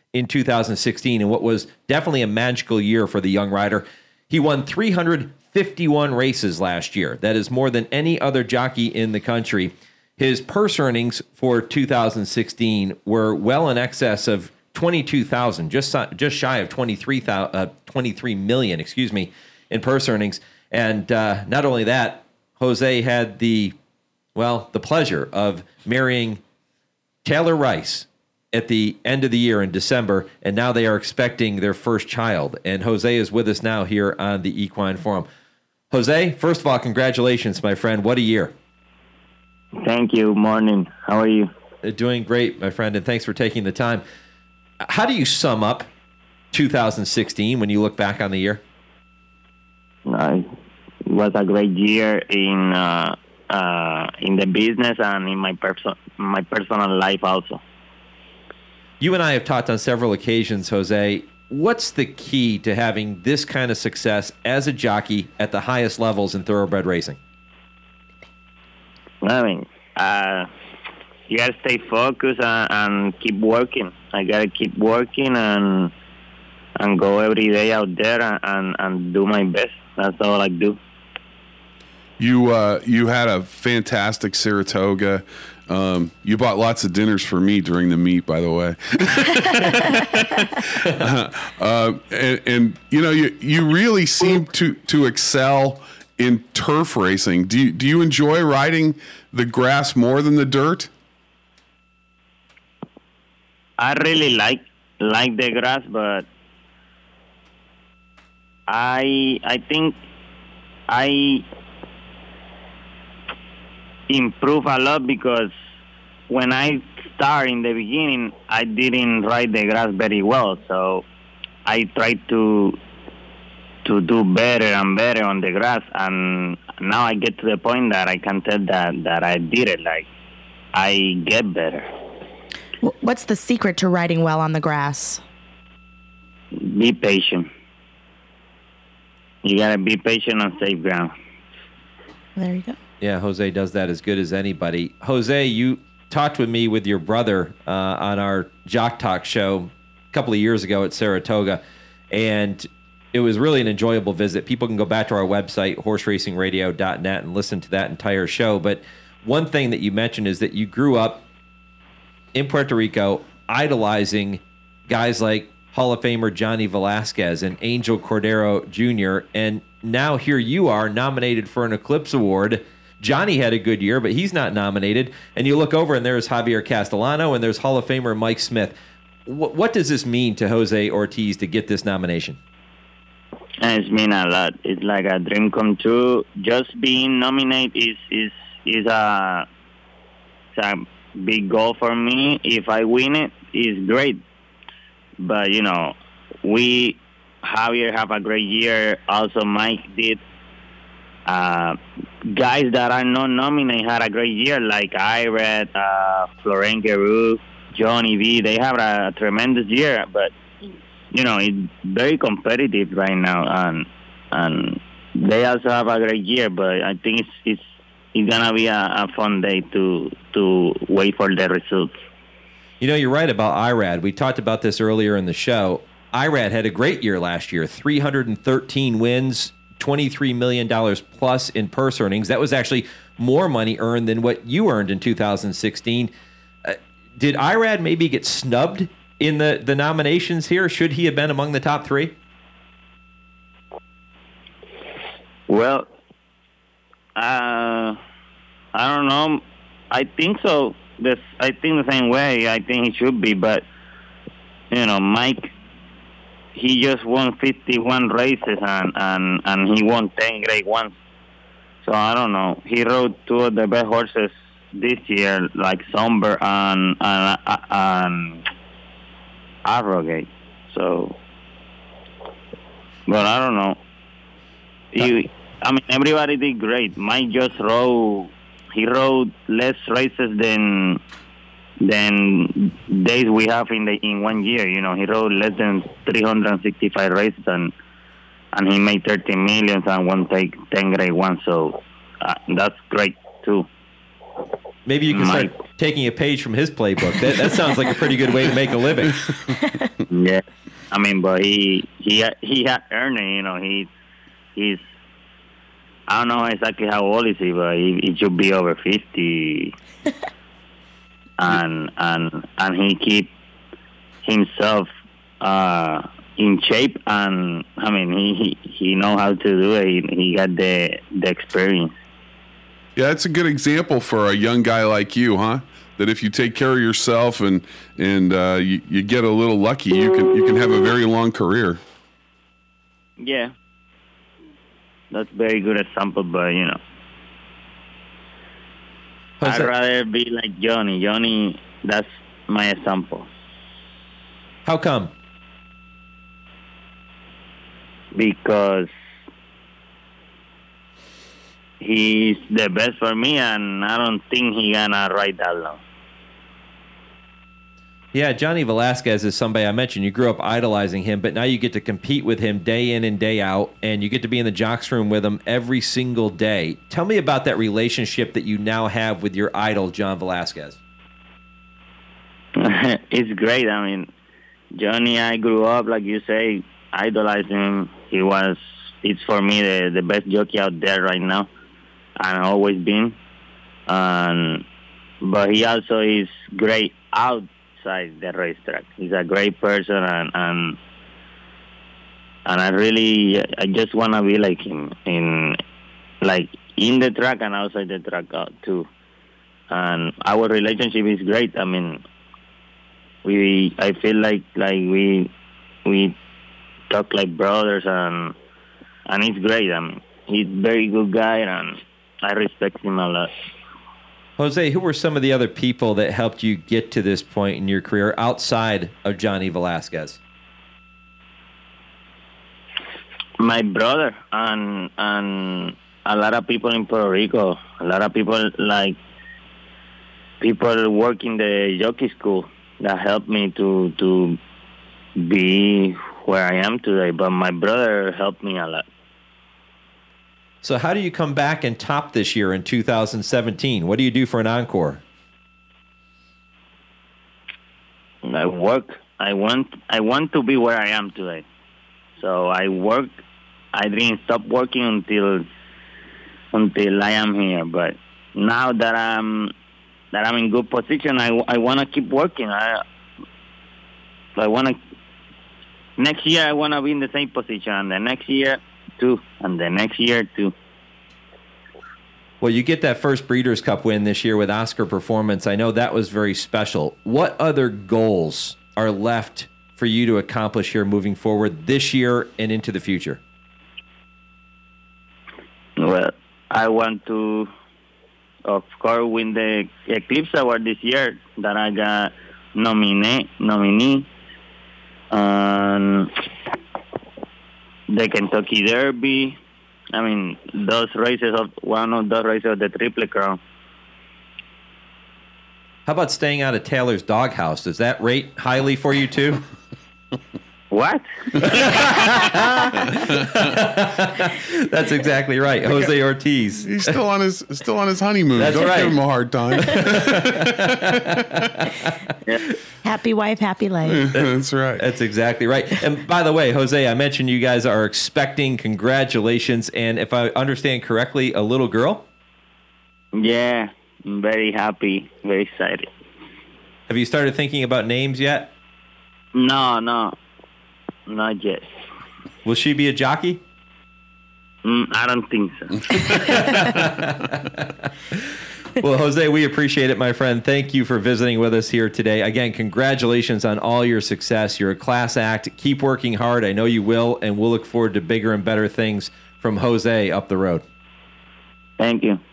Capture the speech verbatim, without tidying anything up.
in two thousand sixteen, and what was definitely a magical year for the young rider. He won three hundred fifty-one races last year. That is more than any other jockey in the country. His purse earnings for two thousand sixteen were well in excess of twenty-two thousand, just just shy of twenty-three thousand, uh, twenty-three million, excuse me, in purse earnings. And uh, not only that, Jose had the well the pleasure of marrying Taylor Rice at the end of the year in December, and now they are expecting their first child. And Jose is with us now here on the Equine Forum. Jose, first of all, congratulations, my friend. What a year. Thank you. Morning. How are you? Doing great, my friend, and thanks for taking the time. How do you sum up two thousand sixteen when you look back on the year? Uh, it was a great year in uh, uh, in the business and in my person my personal life also. You and I have talked on several occasions, Jose. What's the key to having this kind of success as a jockey at the highest levels in thoroughbred racing? I mean, uh, you gotta stay focused and, and keep working. I gotta keep working and and go every day out there and, and, and do my best. That's all I do. You uh, you had a fantastic Saratoga. Um, you bought lots of dinners for me during the meet, by the way. uh, uh, and, and you know, you you really seem to to excel in turf racing. Do you do you enjoy riding the grass more than the dirt? I really like like the grass, but I I think I improve a lot because when I start in the beginning, I didn't ride the grass very well, so I tried to to do better and better on the grass, and now I get to the point that I can tell that that I did it. Like I get better. What's the secret to riding well on the grass? Be patient. You gotta be patient on safe ground. There you go. Yeah, Jose does that as good as anybody. Jose, you talked with me with your brother uh, on our Jock Talk show a couple of years ago at Saratoga, and it was really an enjoyable visit. People can go back to our website, horse racing radio dot net, and listen to that entire show. But one thing that you mentioned is that you grew up in Puerto Rico idolizing guys like Hall of Famer Johnny Velasquez and Angel Cordero Junior, and now here you are nominated for an Eclipse Award. Johnny had a good year, but he's not nominated. And you look over, and there's Javier Castellano, and there's Hall of Famer Mike Smith. W- what does this mean to Jose Ortiz to get this nomination? It's mean a lot. It's like a dream come true. Just being nominated is is is a, it's a big goal for me. If I win it, it's great. But you know, we Javier have a great year. Also, Mike did. Uh, guys that are not nominated had a great year, like Irad, uh, Florent Geroux, Johnny V. They have a, a tremendous year, but you know it's very competitive right now, and and they also have a great year. But I think it's it's, it's gonna be a, a fun day to to wait for the results. You know, you're right about Irad. We talked about this earlier in the show. Irad had a great year last year, three hundred thirteen wins, twenty-three million dollars plus in purse earnings. That was actually more money earned than what you earned in two thousand sixteen. Uh, did Irad maybe get snubbed in the, the nominations here? Should he have been among the top three? Well, uh, I don't know. I think so. This, I think the same way. I think he should be, but you know, Mike, he just won fifty-one races and, and, and he won ten grade ones. So I don't know. He rode two of the best horses this year, like Somber and and, and Arrogate. So, but I don't know. He, I mean, everybody did great. Mike just rode. He rode less races than than days we have in the in one year. You know, he rode less than three hundred sixty-five races, and and he made thirteen millions and won take ten grade one. So uh, that's great too. Maybe you can My- start taking a page from his playbook. That, that sounds like a pretty good way to make a living. Yeah, I mean, but he he ha- he had earned it. You know, he he's I don't know exactly how old is he, but he, he should be over fifty, and and and he keep himself uh, in shape, and I mean, he he, he know how to do it. He, he got the the experience. Yeah, that's a good example for a young guy like you, huh? That if you take care of yourself and and uh, you, you get a little lucky, you can you can have a very long career. Yeah, that's very good example, but you know, Jose- I'd rather be like Johnny. Johnny, that's my example. How come? Because he's the best for me, and I don't think he gonna ride that long. Yeah, Johnny Velasquez is somebody I mentioned. You grew up idolizing him, but now you get to compete with him day in and day out, and you get to be in the jocks room with him every single day. Tell me about that relationship that you now have with your idol, John Velasquez. It's great. I mean, Johnny, I grew up, like you say, idolizing him. He was, it's for me the, the best jockey out there right now, and always been. Um, but he also is great outside the racetrack. He's a great person, and and, and I really, I just want to be like him, in like in the track and outside the track out too. And our relationship is great. I mean, we, I feel like like we we talk like brothers, and and it's great. I mean, he's a very good guy, and I respect him a lot. Jose, who were some of the other people that helped you get to this point in your career outside of Johnny Velasquez? My brother and and a lot of people in Puerto Rico. A lot of people like people work in the jockey school that helped me to to be where I am today. But my brother helped me a lot. So how do you come back and top this year in two thousand seventeen? What do you do for an encore? I work. I want. I want to be where I am today. So I work. I didn't stop working until until I am here. But now that I'm that I'm in good position, I, I want to keep working. I I want to. Next year, I want to be in the same position. And the next year, too. And the next year, too. Well, you get that first Breeders' Cup win this year with Oscar Performance. I know that was very special. What other goals are left for you to accomplish here moving forward this year and into the future? Well, I want to, of course, win the Eclipse Award this year that I got nominee, nominee. And the Kentucky Derby. I mean, those races of one of those races of the Triple Crown. How about staying out of Taylor's doghouse? Does that rate highly for you too? What? That's exactly right, Jose Ortiz. He's still on his still on his honeymoon. That's Don't right. give him a hard time. Happy wife, happy life. That's right. That's exactly right. And by the way, Jose, I mentioned you guys are expecting. Congratulations. And if I understand correctly, a little girl? Yeah, I'm very happy, very excited. Have you started thinking about names yet? No, no, not yet. Will she be a jockey? Mm, I don't think so. Well, Jose, we appreciate it, my friend. Thank you for visiting with us here today. Again, congratulations on all your success. You're a class act. Keep working hard. I know you will, and we'll look forward to bigger and better things from Jose up the road. Thank you.